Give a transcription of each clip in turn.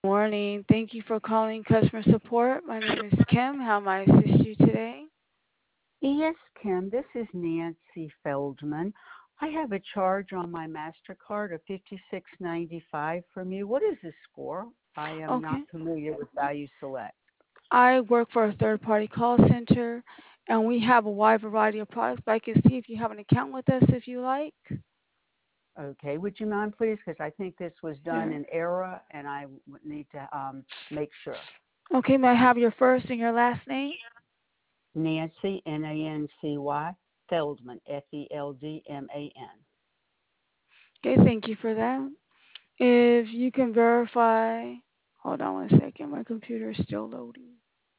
Morning. Thank you for calling customer support. My name is Kim. How may I assist you today? Yes, Kim, this is Nancy Feldman. I have a charge on my MasterCard of $56.95 from you. What is this for? I am not Okay. familiar with Value Select. I work for a third party call center and we have a wide variety of products, but I can see if you have an account with us if you like. Okay, would you mind, please? Because I think this was done Sure. in error, and I would need to make sure. Okay, may I have your first and your last name? Nancy, Nancy, Feldman, Feldman. Okay, thank you for that. If you can verify, hold on one second, my computer is still loading.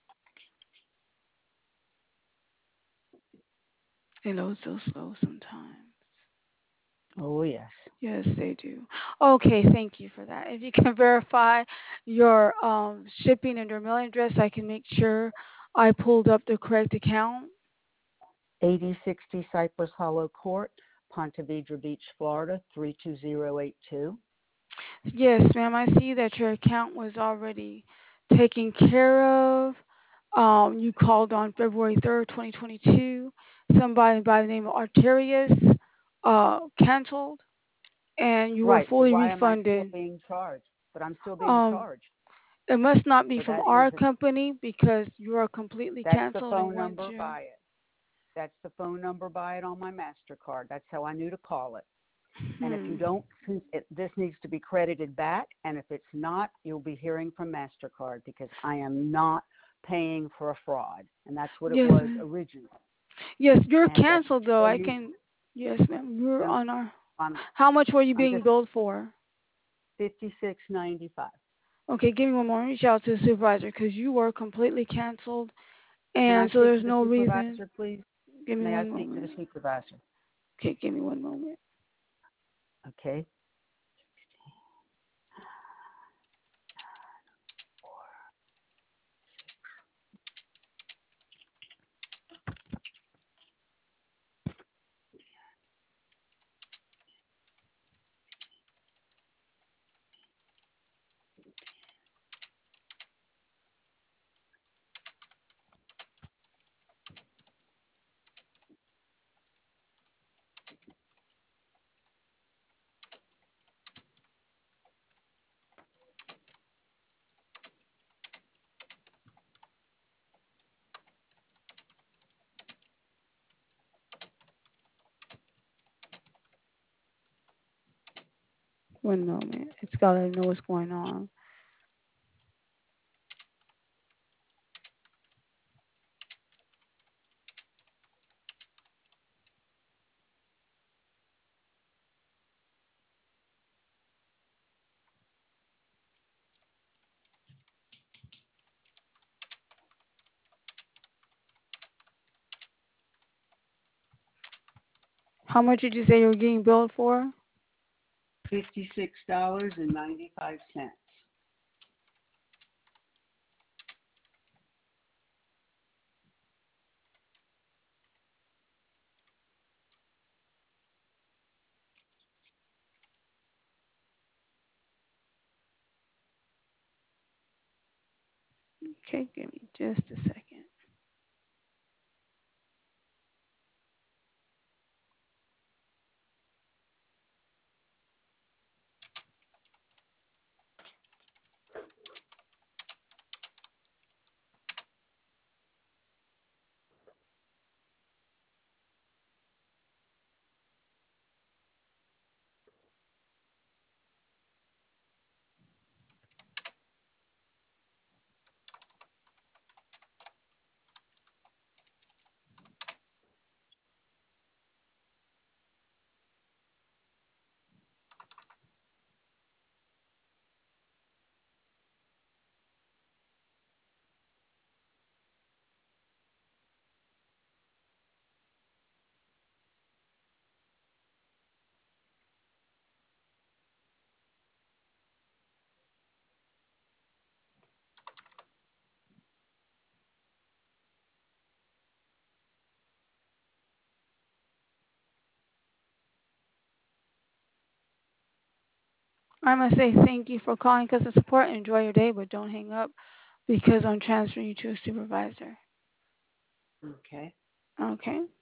It loads so slow sometimes. Oh, yes. Yes, they do. Okay, thank you for that. If you can verify your shipping and your mailing address, I can make sure I pulled up the correct account. 8060 Cypress Hollow Court, Ponte Vedra Beach, Florida, 32082. Yes, ma'am, I see that your account was already taken care of. You called on February 3rd, 2022. Somebody by the name of Arterius canceled, and you were Right, but fully why am I still refunded. being charged? But I'm still being Um, charged. It must not be So from that our isn't, company because you are completely that's the canceled and phone went number, to. buy it. That's the phone number, buy it on my MasterCard. That's how I knew to call it. And if you Hmm. don't, this needs to be credited back. And if it's not, you'll be hearing from MasterCard because I am not paying for a fraud. And that's what it Yes, was ma'am. originally. Yes, you're And canceled though. so I you, can. Yes, ma'am. You're so on our. I'm, How much were you I'm being just billed for? 56.95. Okay, give me one more. Reach out to the supervisor because you were completely canceled, Can and I so speak to there's the no reason. supervisor, please? Give me May I one speak to the moment. supervisor? Okay, give me one moment. Okay. One moment. It's gotta know what's going on. How much did you say you were getting billed for? $56.95. Okay, give me just a second. I'm going to say thank you for calling customer support. Enjoy your day, but don't hang up because I'm transferring you to a supervisor. Okay. Okay.